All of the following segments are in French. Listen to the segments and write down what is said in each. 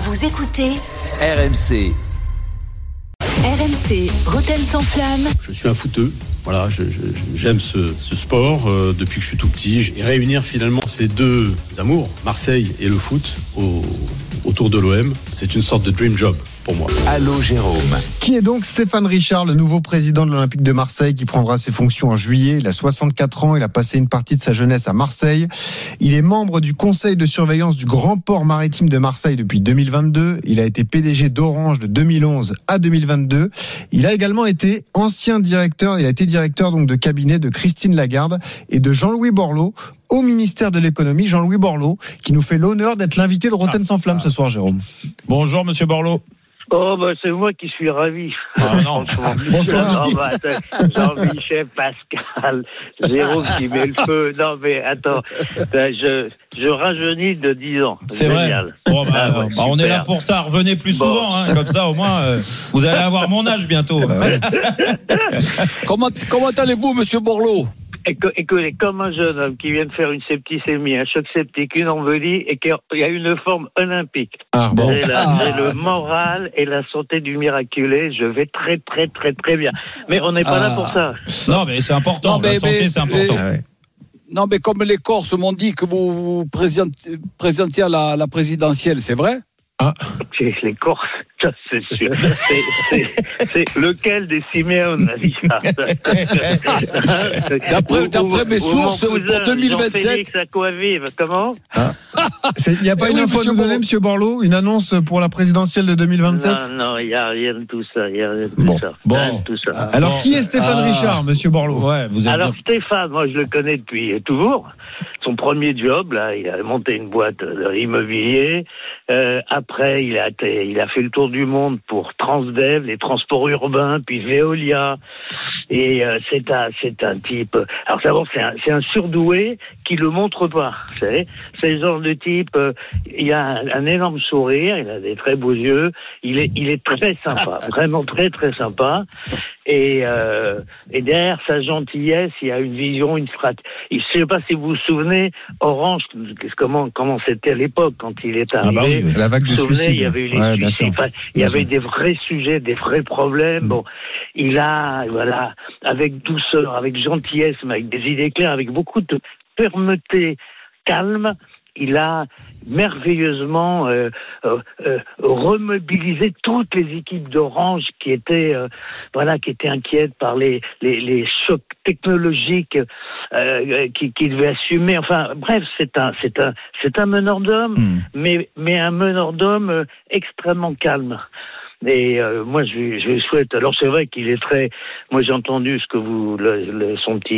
Vous écoutez RMC. RMC, Rotten sans flamme. Je suis un footeux. Voilà, j'aime ce sport depuis que je suis tout petit. Et réunir finalement ces deux amours, Marseille et le foot, autour de l'OM, c'est une sorte de dream job pour moi. Allô Jérôme. Qui est donc Stéphane Richard, le nouveau président de l'Olympique de Marseille, qui prendra ses fonctions en juillet. Il a 64 ans, il a passé une partie de sa jeunesse à Marseille. Il est membre du conseil de surveillance du Grand Port Maritime de Marseille depuis 2022. Il a été PDG d'Orange de 2011 à 2022. Il a également été ancien directeur, il a été directeur donc de cabinet de Christine Lagarde et de Jean-Louis Borloo au ministère de l'économie. Jean-Louis Borloo, qui nous fait l'honneur d'être l'invité de Rotten sans flamme ce soir, Jérôme. Bonjour monsieur Borloo. Oh, c'est moi qui suis ravi. Non. Bonsoir. Jean-Michel, Pascal, Jérôme qui met le feu. Non, mais attends, je rajeunis de 10 ans. C'est génial. Vrai. Bon, on est là pour ça. Revenez plus souvent, hein, comme ça, au moins, vous allez avoir mon âge bientôt. Comment allez-vous, monsieur Borloo? Écoutez, comme un jeune homme qui vient de faire une septicémie, un choc septique, une embolie, et qu'il y a une forme olympique. Ah, bon. J'ai le moral et la santé du miraculé. Je vais très, très, très, très bien. Mais on n'est pas là pour ça. Non, mais c'est important. Non, mais, la santé, c'est important. Non, mais comme les Corses m'ont dit que vous présentiez à la présidentielle, c'est vrai? Les Corses, ça c'est sûr. C'est lequel des Siméon a dit ça? D'après mes sources, pour 2027. Comment? Il n'y a pas une info à nous donner, monsieur Borloo? Une annonce pour la présidentielle de 2027? Non, il n'y a rien de tout ça. Alors, qui est Stéphane Richard, monsieur Borloo? Alors, Stéphane, moi, je le connais depuis toujours. Son premier job, là, il a monté une boîte immobilier. Après, il a fait le tour du monde pour Transdev, les transports urbains, puis Veolia. Et c'est un type. Alors d'abord, c'est un surdoué qui le montre pas. Vous savez, c'est le genre de type. Il a un énorme sourire, il a des très beaux yeux. Il est très sympa, vraiment très très sympa. Et derrière sa gentillesse, il y a une vision, une stratégie. Je ne sais pas si vous vous souvenez, Orange, comment c'était à l'époque quand il est arrivé. La vague de suicide. Il y avait eu les suicides. Il y avait des vrais sujets, des vrais problèmes. Bon, il a, voilà, avec douceur, avec gentillesse, mais avec des idées claires, avec beaucoup de fermeté, calme. Il a merveilleusement remobilisé toutes les équipes d'Orange qui étaient inquiètes par les chocs technologiques qu'il devait assumer. Enfin, bref, c'est un meneur d'homme, mais un meneur d'homme extrêmement calme. Et moi, je lui souhaite. Alors, c'est vrai qu'il est très. Moi, j'ai entendu ce que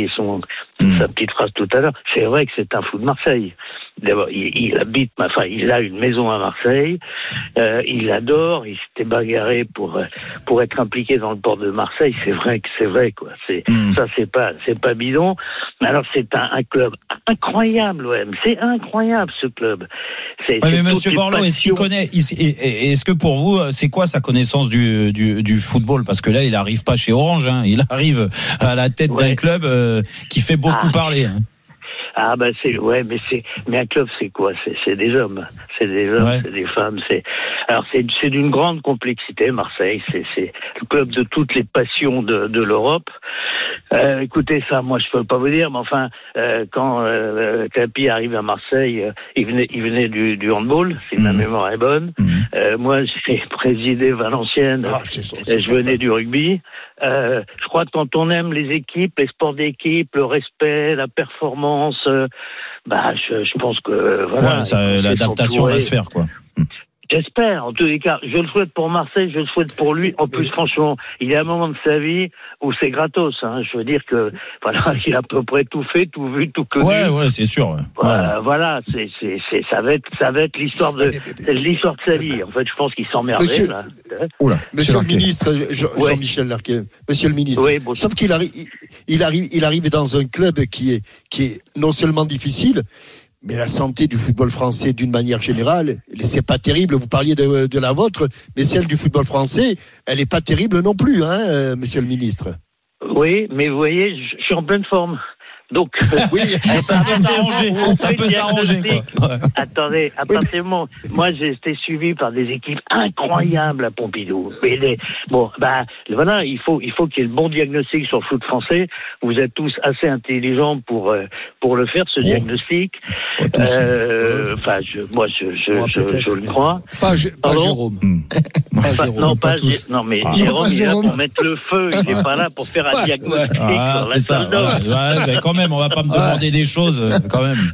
sa petite phrase tout à l'heure. C'est vrai que c'est un fou de Marseille. D'abord, il a une maison à Marseille. Il adore. Il s'était bagarré pour être impliqué dans le port de Marseille. C'est vrai, quoi. Ça, c'est pas bidon. Mais alors, c'est un club incroyable, ouais. C'est incroyable, ce club. Mais monsieur Borloo, est-ce qu'il connaît, est-ce que pour vous, c'est quoi sa connaissance du football? Parce que là, il arrive pas chez Orange, hein. Il arrive à la tête d'un club qui fait beaucoup parler, hein. Ah ben mais un club c'est quoi? C'est des hommes, c'est des femmes, c'est d'une grande complexité. Marseille, c'est le club de toutes les passions de l'Europe. Écoutez, ça, moi je peux pas vous dire, mais enfin quand Capi arrive à Marseille, il venait du handball, si ma mémoire est bonne. Moi j'ai présidé Valenciennes, je venais du rugby. Je crois que quand on aime les équipes, les sports d'équipe, le respect, la performance, je pense que voilà. L'adaptation va se faire, quoi. J'espère, en tous les cas. Je le souhaite pour Marseille, je le souhaite pour lui. En plus, franchement, il y a un moment de sa vie où c'est gratos, hein. Je veux dire que, voilà, il a à peu près tout fait, tout vu, tout connu. Ouais, c'est sûr. Voilà, ça va être l'histoire de sa vie. En fait, je pense qu'il s'emmerdait, là. Monsieur le ministre, Jean-Michel Larquet. Monsieur le ministre. Oui, bon, sauf qu'il arrive dans un club qui est non seulement difficile, mais la santé du football français, d'une manière générale, c'est pas terrible. Vous parliez de la vôtre, mais celle du football français, elle est pas terrible non plus, hein, monsieur le ministre. Oui, mais vous voyez, je suis en pleine forme. Donc, oui, ça peut s'arranger. Ouais. Attendez, à partir du moment, moi j'ai été suivi par des équipes incroyables à Pompidou. Mais voilà, il faut qu'il y ait le bon diagnostic sur le foot français. Vous êtes tous assez intelligents pour le faire, ce diagnostic. Enfin, moi je le crois. Pas Jérôme. Non, mais Jérôme, il est là pour mettre le feu. Il n'est pas là pour faire un diagnostic sur la salle d'or. Mais quand même, on va pas me demander des choses, quand même.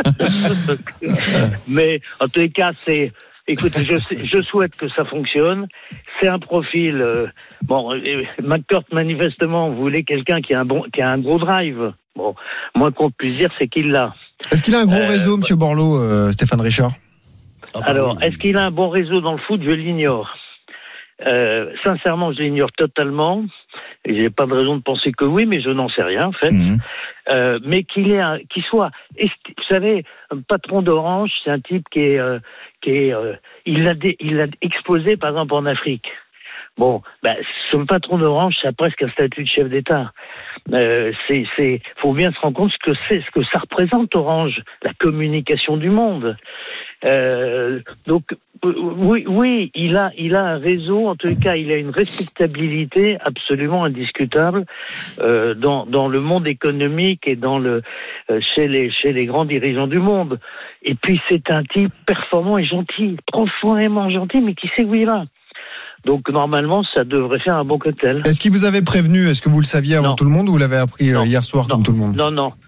Mais en tous les cas, écoutez, je souhaite que ça fonctionne. C'est un profil. McCourt, manifestement, voulait quelqu'un qui a un gros drive. Bon, moins qu'on puisse dire, c'est qu'il l'a. Est-ce qu'il a un gros réseau, Monsieur Borloo, Stéphane Richard? Alors, est-ce qu'il a un bon réseau dans le foot? Je l'ignore. Sincèrement, je l'ignore totalement. Et j'ai pas de raison de penser que oui, mais je n'en sais rien, en fait. Mais qu'il soit, vous savez, un patron d'Orange, c'est un type il l'a exposé, par exemple, en Afrique. Bon, ce patron d'Orange, ça a presque un statut de chef d'État. Faut bien se rendre compte ce que ça représente, Orange, la communication du monde. Donc, oui, il a un réseau, en tout cas, il a une respectabilité absolument indiscutable dans le monde économique et chez les grands dirigeants du monde. Et puis, c'est un type performant et gentil, profondément gentil, mais qui sait où il va. Donc, normalement, ça devrait faire un bon cocktail. Est-ce qu'il vous avait prévenu? Est-ce que vous le saviez avant tout le monde ou vous l'avez appris hier soir comme tout le monde?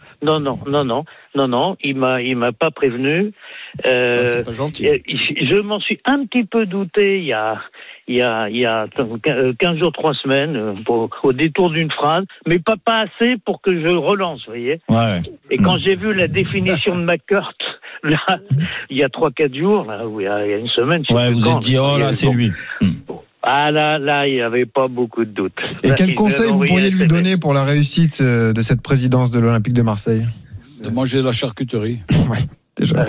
Non, il m'a pas prévenu. C'est pas gentil. Je m'en suis un petit peu douté il y a 15 jours, 3 semaines, au détour d'une phrase, mais pas assez pour que je relance, vous voyez. Ouais. Et quand j'ai vu la définition de McCourt, là, il y a 3-4 jours, là, il y a une semaine. Ouais, vous êtes dit, oh là, c'est lui. Ah là, il n'y avait pas beaucoup de doutes. Et quel conseil vous pourriez lui donner pour la réussite de cette présidence de l'Olympique de Marseille? De manger de la charcuterie. Ouais, déjà.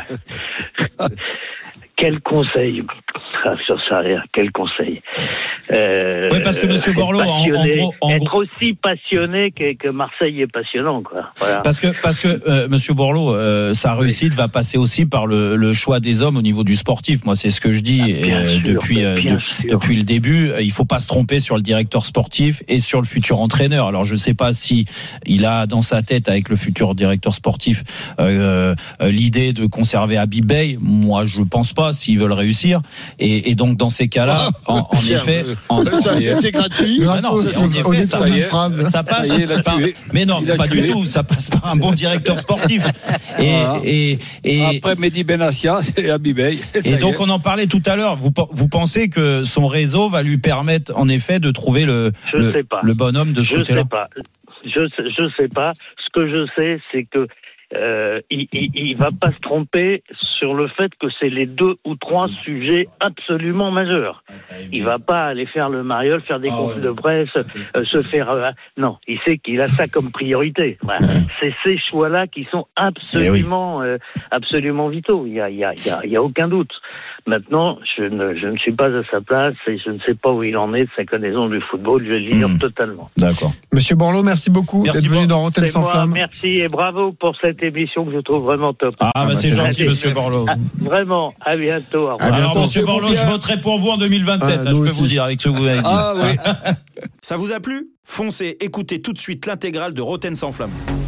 Quel conseil? Sur ça, quel conseil? Oui, parce que Monsieur Borloo, en gros, être aussi passionné que Marseille est passionnant, quoi. Voilà. Parce que Monsieur Borloo, sa réussite va passer aussi par le choix des hommes au niveau du sportif. Moi, c'est ce que je dis depuis le début. Il faut pas se tromper sur le directeur sportif et sur le futur entraîneur. Alors, je sais pas si il a dans sa tête avec le futur directeur sportif l'idée de conserver Habib Beye. Moi, je pense pas s'ils veulent réussir. Et donc dans ces cas-là, en effet, c'était gratuit. Ça passe. Mais non, pas du tout. Ça passe par un bon directeur sportif. Et après Mehdi Benassia et Habib Beye. Et donc on en parlait tout à l'heure. Vous pensez que son réseau va lui permettre en effet de trouver le bonhomme de ce côté-là? Je sais pas. Ce que je sais, c'est que il va pas se tromper sur le fait que c'est les 2 ou 3 sujets absolument majeurs. Il va pas aller faire le mariole, faire des conflits de presse, se faire non, il sait qu'il a ça comme priorité. Voilà. C'est ces choix-là qui sont absolument absolument vitaux. Il y a aucun doute. Maintenant, je ne suis pas à sa place et je ne sais pas où il en est de sa connaissance du football. Je l'ignore totalement. D'accord. Monsieur Borloo, merci beaucoup d'être venu dans Rotten sans flamme. Merci et bravo pour cette émission que je trouve vraiment top. C'est gentil, Monsieur Borloo. Vraiment, à bientôt. Au revoir. Alors, Monsieur Borloo, je voterai pour vous en 2027. Je peux vous dire avec ce que vous avez dit. Ah oui. Ça vous a plu? Foncez, écoutez tout de suite l'intégrale de Rotten sans flamme.